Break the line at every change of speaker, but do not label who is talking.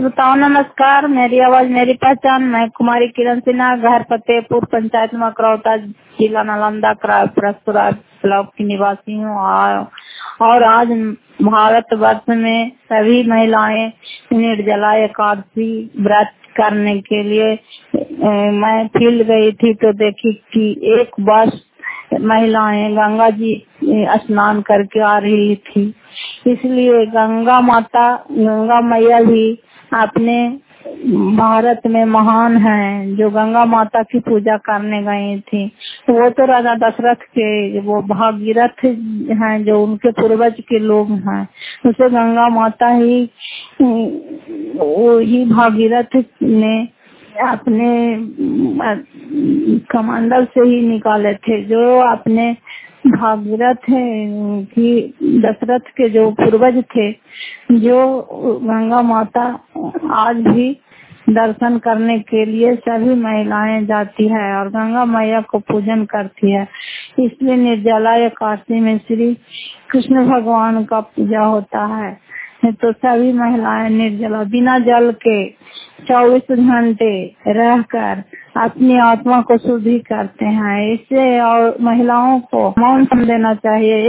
श्रोताओं नमस्कार। मेरी आवाज मेरी पहचान। मैं कुमारी किरण सिन्हा, घर फतेहपुर, पंचायत मकरौता, जिला नालंदा, परसपुरा ब्लॉक की निवासी हूँ। और आज भारत वर्ष में सभी महिलाएं निर्जला एकादशी व्रत करने के लिए मैं फील्ड गई थी तो देखी कि एक बस महिलाएं गंगा जी स्नान करके आ रही थी। इसलिए गंगा मैया भी अपने भारत में महान हैं, जो गंगा माता की पूजा करने गई थी। वो तो राजा दशरथ के वो भागीरथ हैं, जो उनके पूर्वज के लोग हैं। उसे गंगा माता ही भागीरथ ने अपने कमंडल से ही निकाले थे, जो अपने भागीरथ की दशरथ के जो पूर्वज थे, जो गंगा माता आज भी दर्शन करने के लिए सभी महिलाएं जाती है और गंगा मैया को पूजन करती है। इसलिए निर्जला एकादशी में श्री कृष्ण भगवान का पूजा होता है। तो सभी महिलाएं निर्जला बिना जल के 24 घंटे रहकर अपनी आत्मा को शुद्धि करते हैं। इससे और महिलाओं को मौन देना चाहिए।